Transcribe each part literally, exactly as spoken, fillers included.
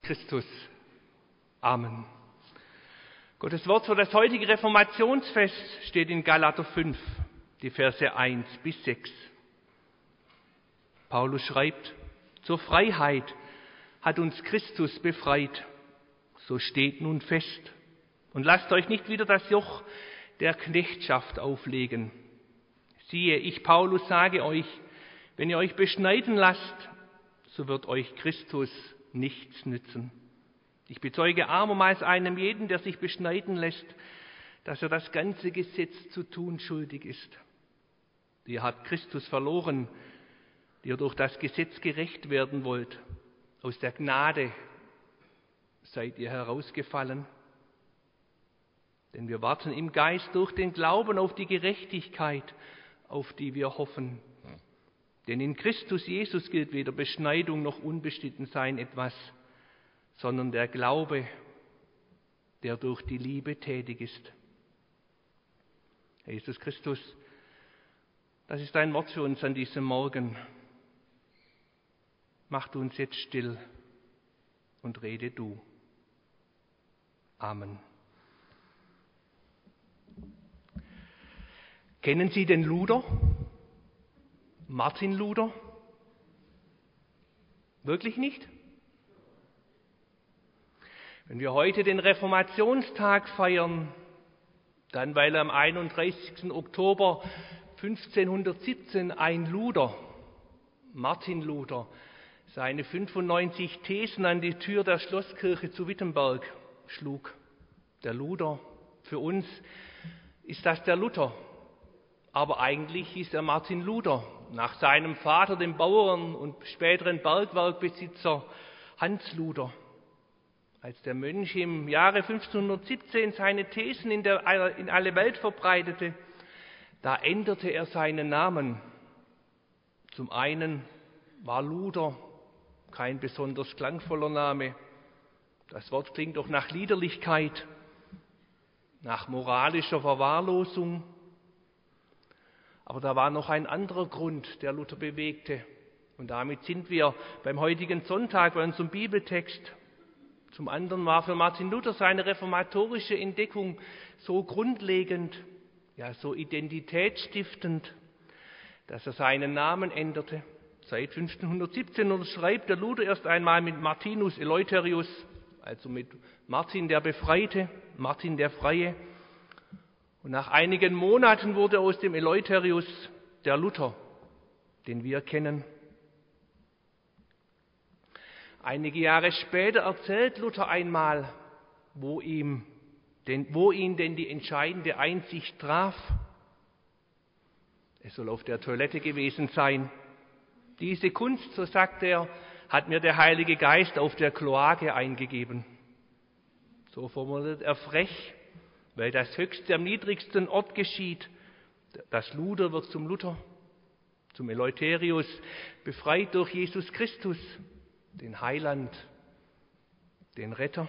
Christus. Amen. Gottes Wort für das heutige Reformationsfest steht in Galater fünf, die Verse eins bis sechs. Paulus schreibt: Zur Freiheit hat uns Christus befreit. So steht nun fest und lasst euch nicht wieder das Joch der Knechtschaft auflegen. Siehe, ich Paulus sage euch, wenn ihr euch beschneiden lasst, so wird euch Christus nichts nützen. Ich bezeuge abermals einem jeden, der sich beschneiden lässt, dass er das ganze Gesetz zu tun schuldig ist. Ihr habt Christus verloren, die ihr durch das Gesetz gerecht werden wollt. Aus der Gnade seid ihr herausgefallen. Denn wir warten im Geist durch den Glauben auf die Gerechtigkeit, auf die wir hoffen. Denn in Christus Jesus gilt weder Beschneidung noch Unbeschnittensein etwas, sondern der Glaube, der durch die Liebe tätig ist. Herr Jesus Christus, das ist dein Wort für uns an diesem Morgen. Mach du uns jetzt still und rede du. Amen. Kennen Sie den Luther? Martin Luther? Wirklich nicht? Wenn wir heute den Reformationstag feiern, dann weil am einunddreißigsten Oktober fünfzehnhundertsiebzehn ein Luther, Martin Luther, seine fünfundneunzig Thesen an die Tür der Schlosskirche zu Wittenberg schlug. Der Luther, für uns ist das der Luther, aber eigentlich hieß er Martin Luther, nach seinem Vater, dem Bauern und späteren Bergwerkbesitzer Hans Luther. Als der Mönch im Jahre fünfzehnhundertsiebzehn seine Thesen in, der, in alle Welt verbreitete, da änderte er seinen Namen. Zum einen war Luther kein besonders klangvoller Name. Das Wort klingt doch nach Liederlichkeit, nach moralischer Verwahrlosung. Aber da war noch ein anderer Grund, der Luther bewegte. Und damit sind wir beim heutigen Sonntag, bei unserem Bibeltext. Zum anderen war für Martin Luther seine reformatorische Entdeckung so grundlegend, ja so identitätsstiftend, dass er seinen Namen änderte. Seit fünfzehnhundertsiebzehn unterschreibt der Luther erst einmal mit Martinus Eleutherius, also mit Martin der Befreite, Martin der Freie. Und nach einigen Monaten wurde aus dem Eleutherius der Luther, den wir kennen. Einige Jahre später erzählt Luther einmal, wo, ihm denn, wo ihn denn die entscheidende Einsicht traf. Es soll auf der Toilette gewesen sein. Diese Kunst, so sagt er, hat mir der Heilige Geist auf der Kloake eingegeben. So formuliert er frech, weil das höchste am niedrigsten Ort geschieht. Das Luder wird zum Luther, zum Eleutherius, befreit durch Jesus Christus, den Heiland, den Retter.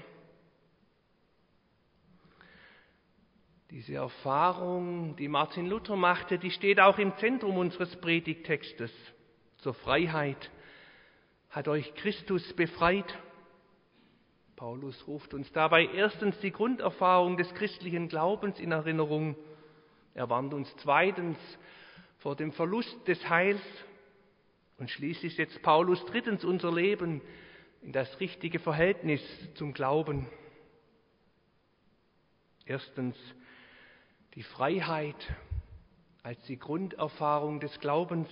Diese Erfahrung, die Martin Luther machte, die steht auch im Zentrum unseres Predigttextes. Zur Freiheit hat euch Christus befreit. Paulus ruft uns dabei erstens die Grunderfahrung des christlichen Glaubens in Erinnerung. Er warnt uns zweitens vor dem Verlust des Heils. Und schließlich setzt Paulus drittens unser Leben in das richtige Verhältnis zum Glauben. Erstens die Freiheit als die Grunderfahrung des Glaubens.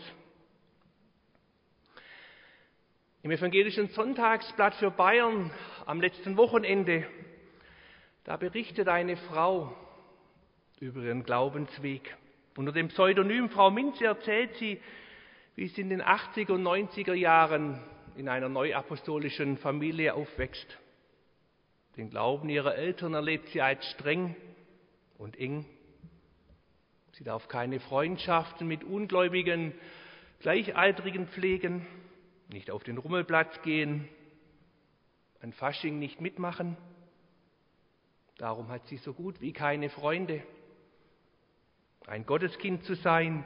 Im evangelischen Sonntagsblatt für Bayern am letzten Wochenende, da berichtet eine Frau über ihren Glaubensweg. Unter dem Pseudonym Frau Minze erzählt sie, wie sie in den achtziger und neunziger Jahren in einer neuapostolischen Familie aufwächst. Den Glauben ihrer Eltern erlebt sie als streng und eng. Sie darf keine Freundschaften mit ungläubigen Gleichaltrigen pflegen, nicht auf den Rummelplatz gehen, an Fasching nicht mitmachen. Darum hat sie so gut wie keine Freunde. Ein Gotteskind zu sein,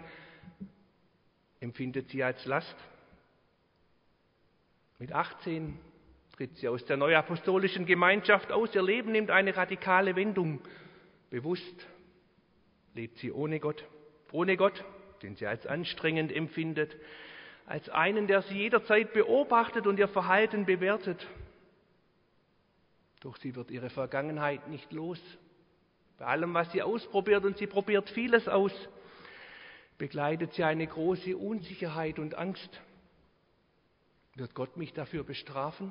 empfindet sie als Last. Mit achtzehn tritt sie aus der neuapostolischen Gemeinschaft aus. Ihr Leben nimmt eine radikale Wendung. Bewusst lebt sie ohne Gott. Ohne Gott, den sie als anstrengend empfindet, als einen, der sie jederzeit beobachtet und ihr Verhalten bewertet. Doch sie wird ihre Vergangenheit nicht los. Bei allem, was sie ausprobiert, und sie probiert vieles aus, begleitet sie eine große Unsicherheit und Angst. Wird Gott mich dafür bestrafen?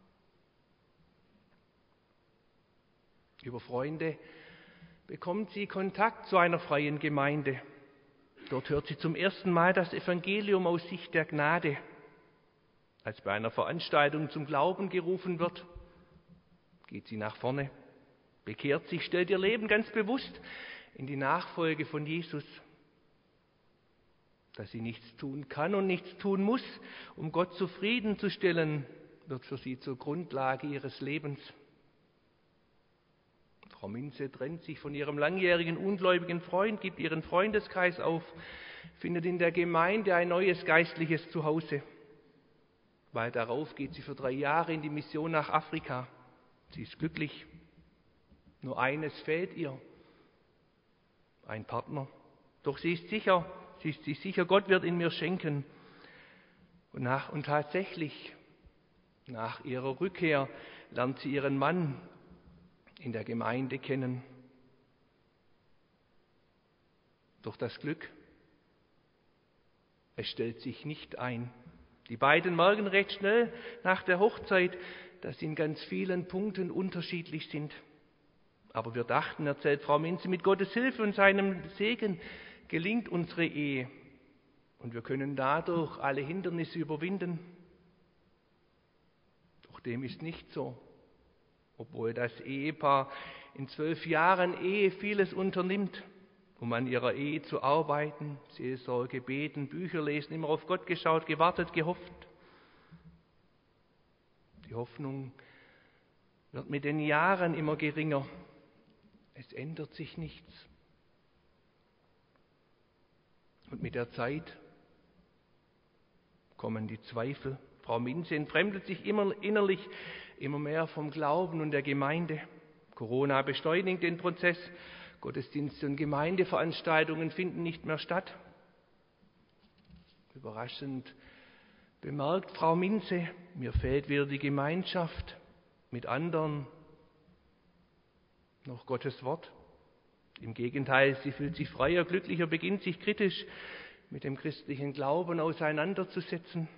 Über Freunde bekommt sie Kontakt zu einer freien Gemeinde. Dort hört sie zum ersten Mal das Evangelium aus Sicht der Gnade. Als bei einer Veranstaltung zum Glauben gerufen wird, geht sie nach vorne, bekehrt sich, stellt ihr Leben ganz bewusst in die Nachfolge von Jesus. Dass sie nichts tun kann und nichts tun muss, um Gott zufriedenzustellen, wird für sie zur Grundlage ihres Lebens. Frau Minze trennt sich von ihrem langjährigen ungläubigen Freund, gibt ihren Freundeskreis auf, findet in der Gemeinde ein neues geistliches Zuhause. Bald darauf geht sie für drei Jahre in die Mission nach Afrika. Sie ist glücklich. Nur eines fehlt ihr: ein Partner. Doch sie ist sicher, sie ist sich sicher, Gott wird ihn mir schenken. Und, nach, und tatsächlich, nach ihrer Rückkehr lernt sie ihren Mann in der Gemeinde kennen. Doch das Glück, es stellt sich nicht ein. Die beiden merken recht schnell nach der Hochzeit, dass sie in ganz vielen Punkten unterschiedlich sind. Aber wir dachten, erzählt Frau Minze, mit Gottes Hilfe und seinem Segen gelingt unsere Ehe und wir können dadurch alle Hindernisse überwinden. Doch dem ist nicht so. Obwohl das Ehepaar in zwölf Jahren Ehe vieles unternimmt, um an ihrer Ehe zu arbeiten, Seelsorge, beten, Bücher lesen, immer auf Gott geschaut, gewartet, gehofft. Die Hoffnung wird mit den Jahren immer geringer. Es ändert sich nichts. Und mit der Zeit kommen die Zweifel. Frau Minze entfremdet sich immer innerlich immer mehr vom Glauben und der Gemeinde. Corona beschleunigt den Prozess. Gottesdienste und Gemeindeveranstaltungen finden nicht mehr statt. Überraschend bemerkt Frau Minze, mir fehlt weder die Gemeinschaft mit anderen noch Gottes Wort. Im Gegenteil, sie fühlt sich freier, glücklicher, beginnt sich kritisch mit dem christlichen Glauben auseinanderzusetzen.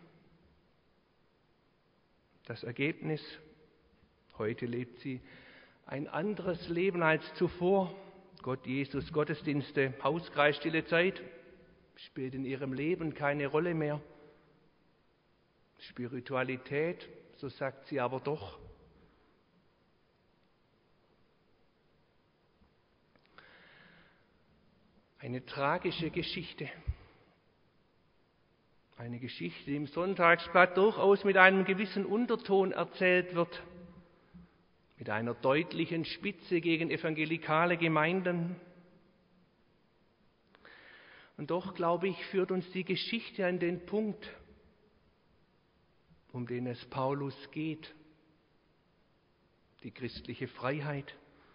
Das Ergebnis: Heute lebt sie ein anderes Leben als zuvor. Gott, Jesus, Gottesdienste, Hauskreis, stille Zeit spielt in ihrem Leben keine Rolle mehr. Spiritualität, so sagt sie aber doch. Eine tragische Geschichte. Eine Geschichte, die im Sonntagsblatt durchaus mit einem gewissen Unterton erzählt wird. Mit einer deutlichen Spitze gegen evangelikale Gemeinden. Und doch, glaube ich, führt uns die Geschichte an den Punkt, um den es Paulus geht. Die christliche Freiheit.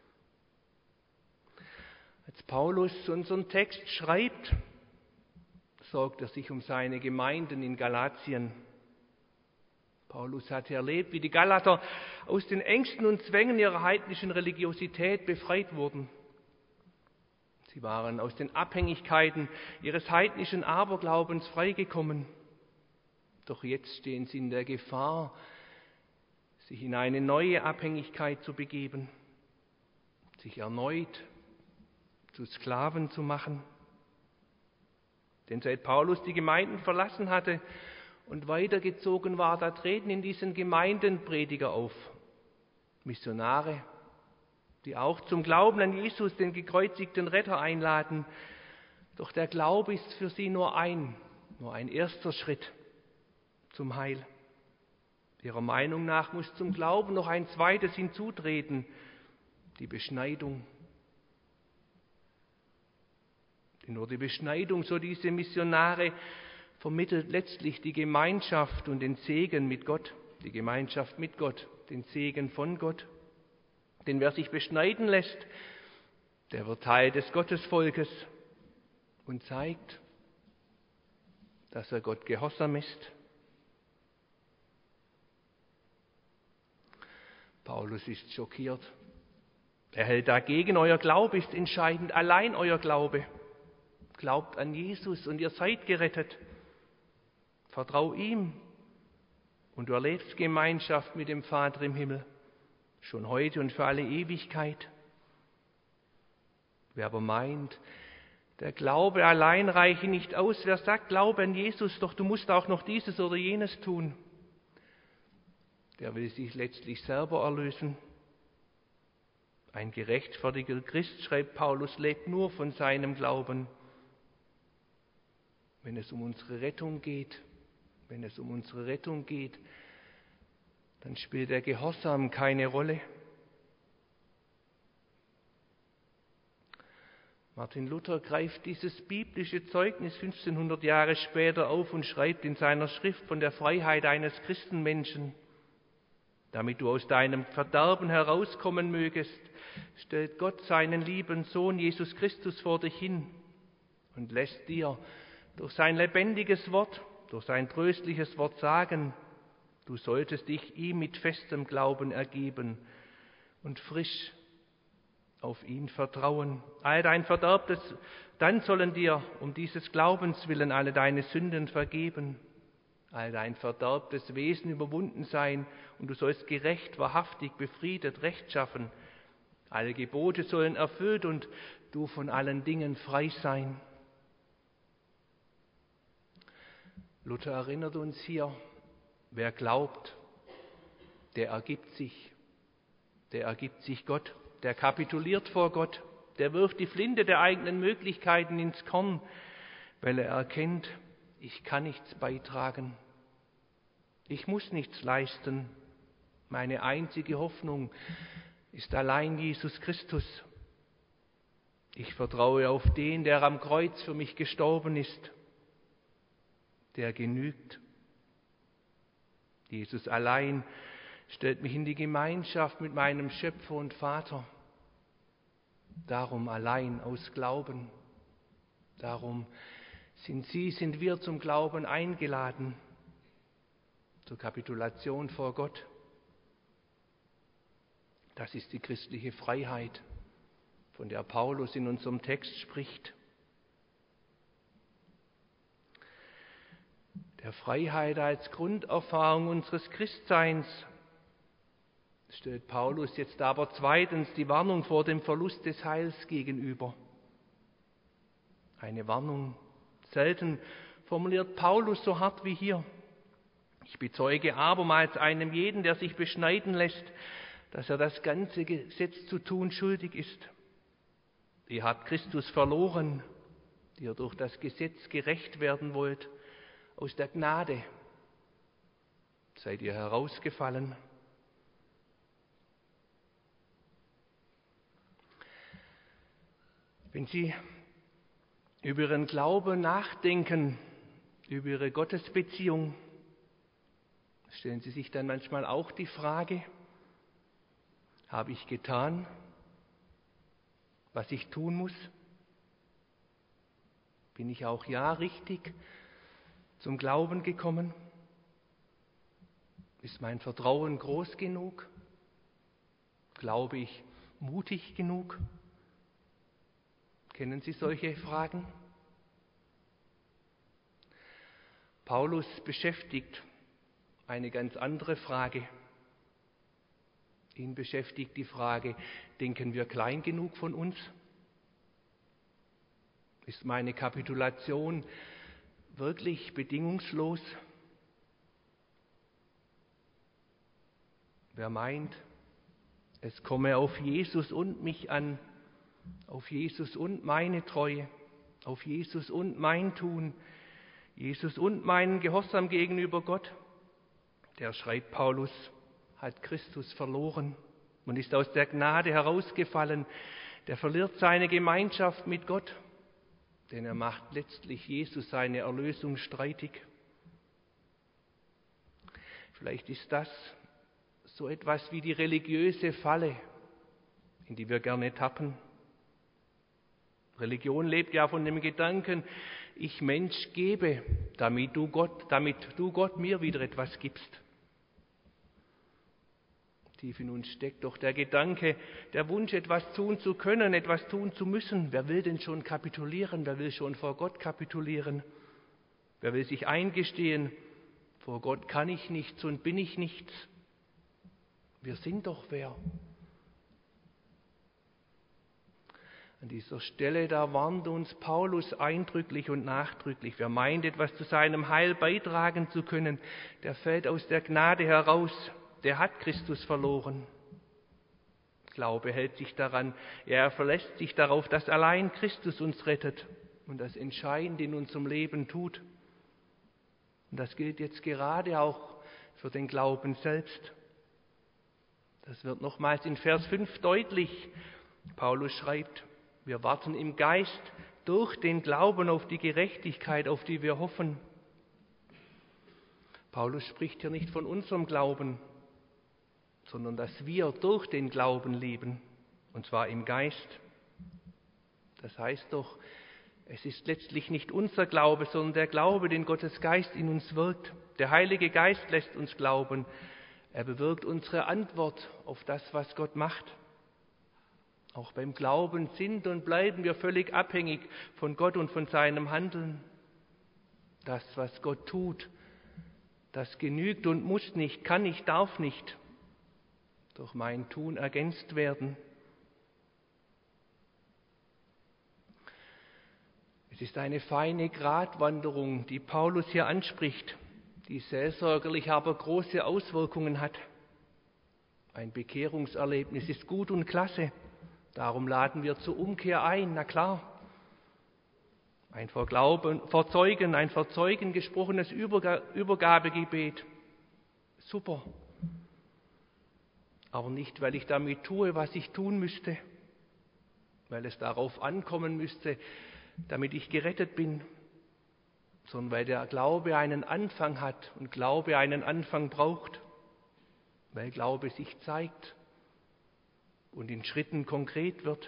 Als Paulus unseren Text schreibt, sorgt er sich um seine Gemeinden in Galatien. Paulus hatte erlebt, wie die Galater aus den Ängsten und Zwängen ihrer heidnischen Religiosität befreit wurden. Sie waren aus den Abhängigkeiten ihres heidnischen Aberglaubens freigekommen. Doch jetzt stehen sie in der Gefahr, sich in eine neue Abhängigkeit zu begeben, sich erneut zu Sklaven zu machen. Denn seit Paulus die Gemeinden verlassen hatte und weitergezogen war, da treten in diesen Gemeinden Prediger auf, Missionare, die auch zum Glauben an Jesus, den gekreuzigten Retter, einladen. Doch der Glaube ist für sie nur ein, nur ein erster Schritt zum Heil. Ihrer Meinung nach muss zum Glauben noch ein zweites hinzutreten, die Beschneidung. Denn nur die Beschneidung, so diese Missionare, vermittelt letztlich die Gemeinschaft und den Segen mit Gott. die Gemeinschaft mit Gott, den Segen von Gott. Denn wer sich beschneiden lässt, der wird Teil des Gottesvolkes und zeigt, dass er Gott gehorsam ist. Paulus ist schockiert. Er hält dagegen, euer Glaube ist entscheidend, allein euer Glaube. Glaubt an Jesus und ihr seid gerettet. Vertrau ihm und du erlebst Gemeinschaft mit dem Vater im Himmel, schon heute und für alle Ewigkeit. Wer aber meint, der Glaube allein reiche nicht aus, wer sagt, glaube an Jesus, doch du musst auch noch dieses oder jenes tun, der will sich letztlich selber erlösen. Ein gerechtfertigter Christ, schreibt Paulus, lebt nur von seinem Glauben. Wenn es um unsere Rettung geht, wenn es um unsere Rettung geht, dann spielt der Gehorsam keine Rolle. Martin Luther greift dieses biblische Zeugnis fünfzehnhundert Jahre später auf und schreibt in seiner Schrift von der Freiheit eines Christenmenschen. Damit du aus deinem Verderben herauskommen mögest, stellt Gott seinen lieben Sohn Jesus Christus vor dich hin und lässt dir durch sein lebendiges Wort, durch sein tröstliches Wort sagen, du solltest dich ihm mit festem Glauben ergeben und frisch auf ihn vertrauen. All dein Verderbtes, dann sollen dir um dieses Glaubens willen alle deine Sünden vergeben, all dein verderbtes Wesen überwunden sein und du sollst gerecht, wahrhaftig, befriedet, rechtschaffen. Alle Gebote sollen erfüllt und du von allen Dingen frei sein. Luther erinnert uns hier, wer glaubt, der ergibt sich, der ergibt sich Gott, der kapituliert vor Gott, der wirft die Flinte der eigenen Möglichkeiten ins Korn, weil er erkennt, ich kann nichts beitragen, ich muss nichts leisten, meine einzige Hoffnung ist allein Jesus Christus. Ich vertraue auf den, der am Kreuz für mich gestorben ist, der genügt. Jesus allein stellt mich in die Gemeinschaft mit meinem Schöpfer und Vater. Darum allein aus Glauben. Darum sind Sie, sind wir zum Glauben eingeladen, zur Kapitulation vor Gott. Das ist die christliche Freiheit, von der Paulus in unserem Text spricht. Der Freiheit als Grunderfahrung unseres Christseins stellt Paulus jetzt aber zweitens die Warnung vor dem Verlust des Heils gegenüber. Eine Warnung. Selten formuliert Paulus so hart wie hier. Ich bezeuge abermals einem jeden, der sich beschneiden lässt, dass er das ganze Gesetz zu tun schuldig ist. Ihr habt Christus verloren, die ihr durch das Gesetz gerecht werden wollt. Aus der Gnade seid ihr herausgefallen. Wenn Sie über Ihren Glauben nachdenken, über Ihre Gottesbeziehung, stellen Sie sich dann manchmal auch die Frage, habe ich getan, was ich tun muss? Bin ich auch ja richtig zum Glauben gekommen? Ist mein Vertrauen groß genug? Glaube ich mutig genug? Kennen Sie solche Fragen? Paulus beschäftigt eine ganz andere Frage. Ihn beschäftigt die Frage, denken wir klein genug von uns? Ist meine Kapitulation wirklich bedingungslos? Wer meint, es komme auf Jesus und mich an, auf Jesus und meine Treue, auf Jesus und mein Tun, Jesus und meinen Gehorsam gegenüber Gott, der, schreibt Paulus, hat Christus verloren und ist aus der Gnade herausgefallen. Der verliert seine Gemeinschaft mit Gott, denn er macht letztlich Jesus seine Erlösung streitig. Vielleicht ist das so etwas wie die religiöse Falle, in die wir gerne tappen. Religion lebt ja von dem Gedanken, ich Mensch gebe, damit du Gott, damit du Gott mir wieder etwas gibst. Tief in uns steckt doch der Gedanke, der Wunsch, etwas tun zu können, etwas tun zu müssen. Wer will denn schon kapitulieren? Wer will schon vor Gott kapitulieren? Wer will sich eingestehen, vor Gott kann ich nichts und bin ich nichts? Wir sind doch wer. An dieser Stelle, da warnt uns Paulus eindrücklich und nachdrücklich. Wer meint, etwas zu seinem Heil beitragen zu können, der fällt aus der Gnade heraus. Der hat Christus verloren. Glaube hält sich daran, er verlässt sich darauf, dass allein Christus uns rettet und das Entscheidende in unserem Leben tut. Und das gilt jetzt gerade auch für den Glauben selbst. Das wird nochmals in Vers fünf deutlich. Paulus schreibt, wir warten im Geist durch den Glauben auf die Gerechtigkeit, auf die wir hoffen. Paulus spricht hier nicht von unserem Glauben, sondern dass wir durch den Glauben leben, und zwar im Geist. Das heißt doch, es ist letztlich nicht unser Glaube, sondern der Glaube, den Gottes Geist in uns wirkt. Der Heilige Geist lässt uns glauben. Er bewirkt unsere Antwort auf das, was Gott macht. Auch beim Glauben sind und bleiben wir völlig abhängig von Gott und von seinem Handeln. Das, was Gott tut, das genügt und muss nicht, kann nicht, darf nicht durch mein Tun ergänzt werden. Es ist eine feine Gratwanderung, die Paulus hier anspricht, die seelsorgerlich aber große Auswirkungen hat. Ein Bekehrungserlebnis ist gut und klasse, darum laden wir zur Umkehr ein, na klar. Ein vor Glauben, vor Zeugen, ein vor Zeugen gesprochenes Übergabegebet, super. Aber nicht, weil ich damit tue, was ich tun müsste, weil es darauf ankommen müsste, damit ich gerettet bin, sondern weil der Glaube einen Anfang hat und Glaube einen Anfang braucht, weil Glaube sich zeigt und in Schritten konkret wird.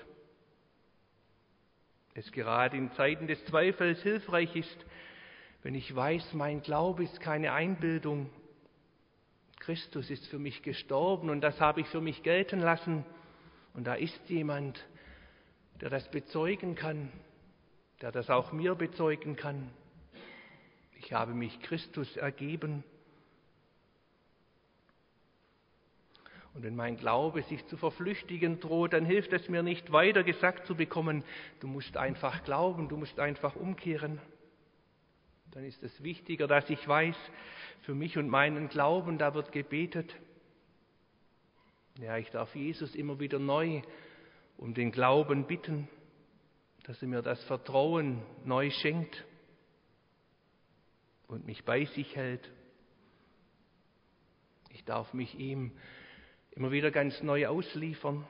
Es gerade in Zeiten des Zweifels hilfreich ist, wenn ich weiß, mein Glaube ist keine Einbildung. Christus ist für mich gestorben und das habe ich für mich gelten lassen. Und da ist jemand, der das bezeugen kann, der das auch mir bezeugen kann. Ich habe mich Christus ergeben. Und wenn mein Glaube sich zu verflüchtigen droht, dann hilft es mir nicht, weiter gesagt zu bekommen, du musst einfach glauben, du musst einfach umkehren. Dann ist es wichtiger, dass ich weiß, für mich und meinen Glauben, da wird gebetet. Ja, ich darf Jesus immer wieder neu um den Glauben bitten, dass er mir das Vertrauen neu schenkt und mich bei sich hält. Ich darf mich ihm immer wieder ganz neu ausliefern.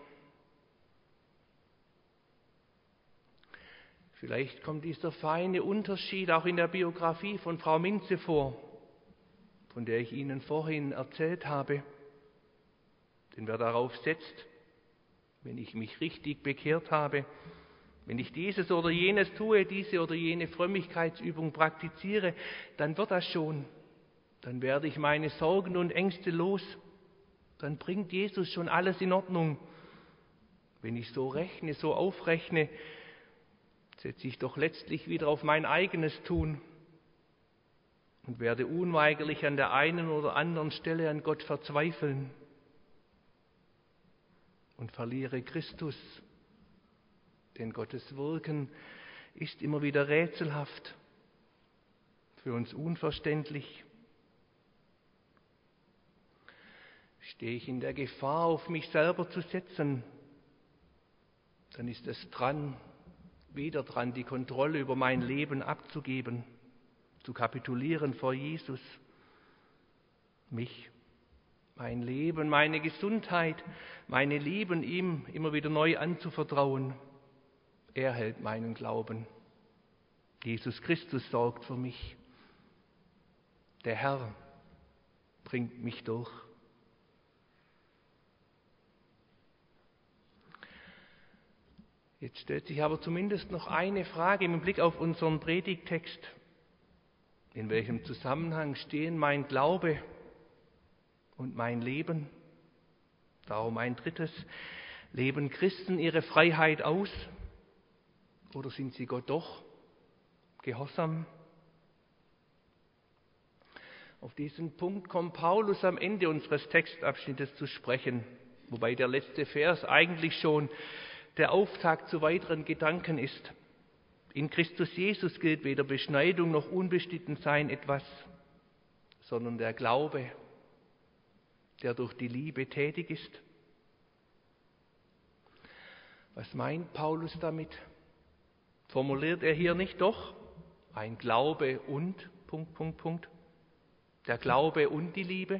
Vielleicht kommt dieser feine Unterschied auch in der Biografie von Frau Minze vor, von der ich Ihnen vorhin erzählt habe. Denn wer darauf setzt, wenn ich mich richtig bekehrt habe, wenn ich dieses oder jenes tue, diese oder jene Frömmigkeitsübung praktiziere, dann wird das schon. Dann werde ich meine Sorgen und Ängste los. Dann bringt Jesus schon alles in Ordnung. Wenn ich so rechne, so aufrechne, setze ich doch letztlich wieder auf mein eigenes Tun und werde unweigerlich an der einen oder anderen Stelle an Gott verzweifeln und verliere Christus. Denn Gottes Wirken ist immer wieder rätselhaft, für uns unverständlich. Stehe ich in der Gefahr, auf mich selber zu setzen, dann ist es dran, wieder dran, die Kontrolle über mein Leben abzugeben, zu kapitulieren vor Jesus, mich, mein Leben, meine Gesundheit, meine Lieben ihm immer wieder neu anzuvertrauen. Er hält meinen Glauben. Jesus Christus sorgt für mich. Der Herr bringt mich durch. Jetzt stellt sich aber zumindest noch eine Frage im Blick auf unseren Predigttext. In welchem Zusammenhang stehen mein Glaube und mein Leben? Darum ein drittes. Leben Christen ihre Freiheit aus oder sind sie Gott doch gehorsam? Auf diesen Punkt kommt Paulus am Ende unseres Textabschnittes zu sprechen, wobei der letzte Vers eigentlich schon der Auftakt zu weiteren Gedanken ist. In Christus Jesus gilt weder Beschneidung noch Unbesittensein etwas, sondern der Glaube, der durch die Liebe tätig ist. Was meint Paulus damit? Formuliert er hier nicht doch ein Glaube und, Punkt, Punkt, Punkt, der Glaube und die Liebe?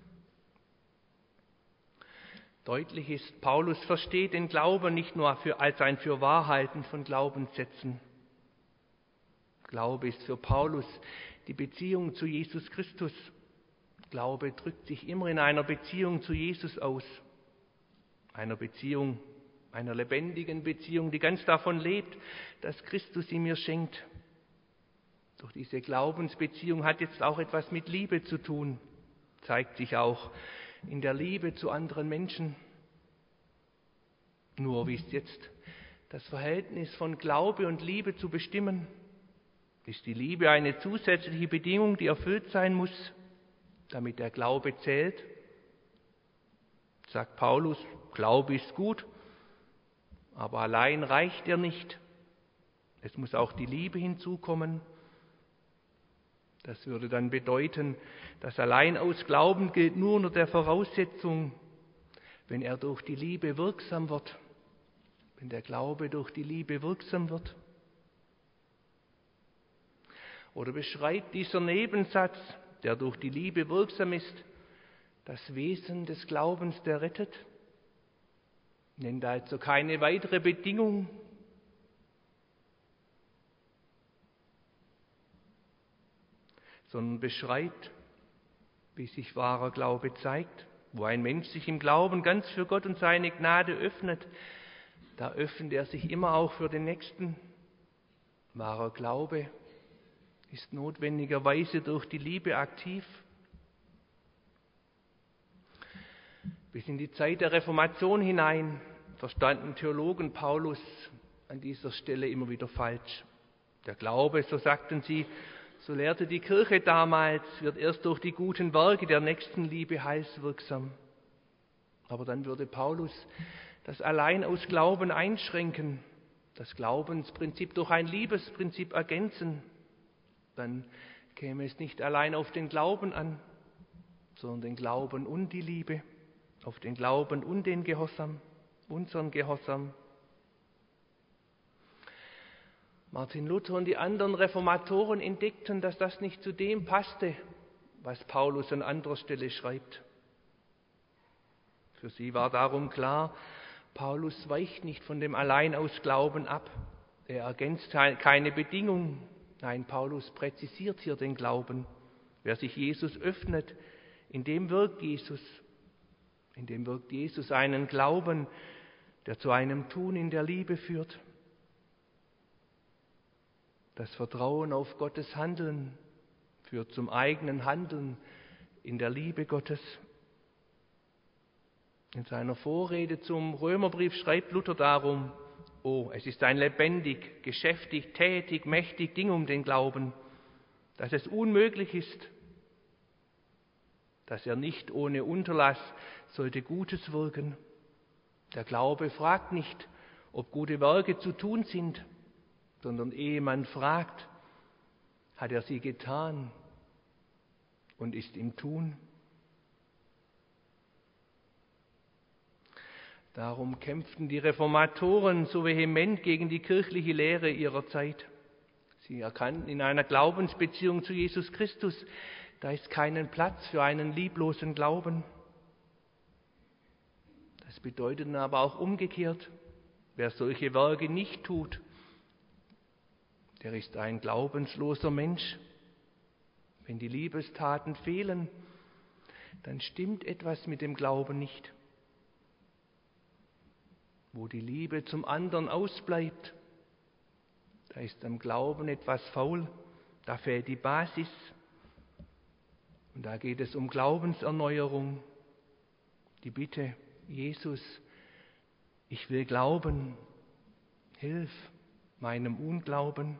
Deutlich ist, Paulus versteht den Glauben nicht nur für, als ein Fürwahrhalten von Glaubenssätzen. Glaube ist für Paulus die Beziehung zu Jesus Christus. Glaube drückt sich immer in einer Beziehung zu Jesus aus, einer Beziehung, einer lebendigen Beziehung, die ganz davon lebt, dass Christus sie mir schenkt. Doch diese Glaubensbeziehung hat jetzt auch etwas mit Liebe zu tun, zeigt sich auch in der Liebe zu anderen Menschen. Nur wie ist jetzt das Verhältnis von Glaube und Liebe zu bestimmen? Ist die Liebe eine zusätzliche Bedingung, die erfüllt sein muss, damit der Glaube zählt? Sagt Paulus, Glaube ist gut, aber allein reicht er nicht. Es muss auch die Liebe hinzukommen. Das würde dann bedeuten, dass allein aus Glauben gilt nur unter der Voraussetzung, wenn er durch die Liebe wirksam wird, wenn der Glaube durch die Liebe wirksam wird. Oder beschreibt dieser Nebensatz, der durch die Liebe wirksam ist, das Wesen des Glaubens, der rettet? Nennt also keine weitere Bedingung, sondern beschreibt, wie sich wahrer Glaube zeigt. Wo ein Mensch sich im Glauben ganz für Gott und seine Gnade öffnet, da öffnet er sich immer auch für den Nächsten. Wahrer Glaube ist notwendigerweise durch die Liebe aktiv. Bis in die Zeit der Reformation hinein verstanden Theologen Paulus an dieser Stelle immer wieder falsch. Der Glaube, so sagten sie, so lehrte die Kirche damals, wird erst durch die guten Werke der Nächstenliebe heilswirksam. Aber dann würde Paulus das allein aus Glauben einschränken, das Glaubensprinzip durch ein Liebesprinzip ergänzen. Dann käme es nicht allein auf den Glauben an, sondern den Glauben und die Liebe, auf den Glauben und den Gehorsam, unseren Gehorsam. Martin Luther und die anderen Reformatoren entdeckten, dass das nicht zu dem passte, was Paulus an anderer Stelle schreibt. Für sie war darum klar, Paulus weicht nicht von dem allein aus Glauben ab. Er ergänzt keine Bedingung. Nein, Paulus präzisiert hier den Glauben. Wer sich Jesus öffnet, in dem wirkt Jesus. In dem wirkt Jesus einen Glauben, der zu einem Tun in der Liebe führt. Das Vertrauen auf Gottes Handeln führt zum eigenen Handeln in der Liebe Gottes. In seiner Vorrede zum Römerbrief schreibt Luther darum, oh, es ist ein lebendig, geschäftig, tätig, mächtig Ding um den Glauben, dass es unmöglich ist, dass er nicht ohne Unterlass sollte Gutes wirken. Der Glaube fragt nicht, ob gute Werke zu tun sind, sondern ehe man fragt, hat er sie getan und ist im Tun. Darum kämpften die Reformatoren so vehement gegen die kirchliche Lehre ihrer Zeit. Sie erkannten in einer Glaubensbeziehung zu Jesus Christus, da ist keinen Platz für einen lieblosen Glauben. Das bedeutet aber auch umgekehrt, wer solche Werke nicht tut, der ist ein glaubensloser Mensch. Wenn die Liebestaten fehlen, dann stimmt etwas mit dem Glauben nicht. Wo die Liebe zum anderen ausbleibt, da ist am Glauben etwas faul, da fehlt die Basis. Und da geht es um Glaubenserneuerung. Die Bitte, Jesus, ich will glauben, hilf meinem Unglauben.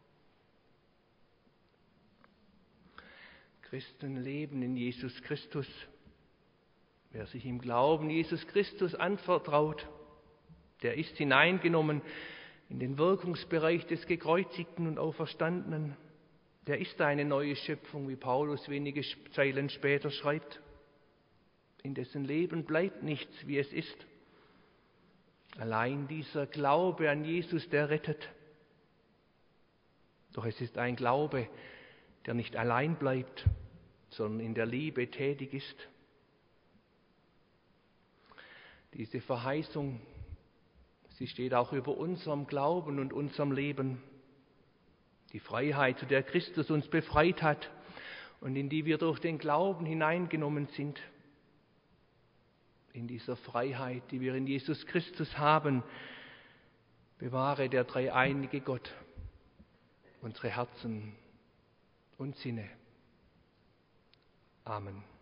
Christen leben in Jesus Christus. Wer sich im Glauben Jesus Christus anvertraut, der ist hineingenommen in den Wirkungsbereich des Gekreuzigten und Auferstandenen. Der ist eine neue Schöpfung, wie Paulus wenige Zeilen später schreibt. In dessen Leben bleibt nichts, wie es ist. Allein dieser Glaube an Jesus, der rettet. Doch es ist ein Glaube, der nicht allein bleibt, sondern in der Liebe tätig ist. Diese Verheißung, sie steht auch über unserem Glauben und unserem Leben. Die Freiheit, zu der Christus uns befreit hat und in die wir durch den Glauben hineingenommen sind. In dieser Freiheit, die wir in Jesus Christus haben, bewahre der dreieinige Gott unsere Herzen und Sinne. Amen.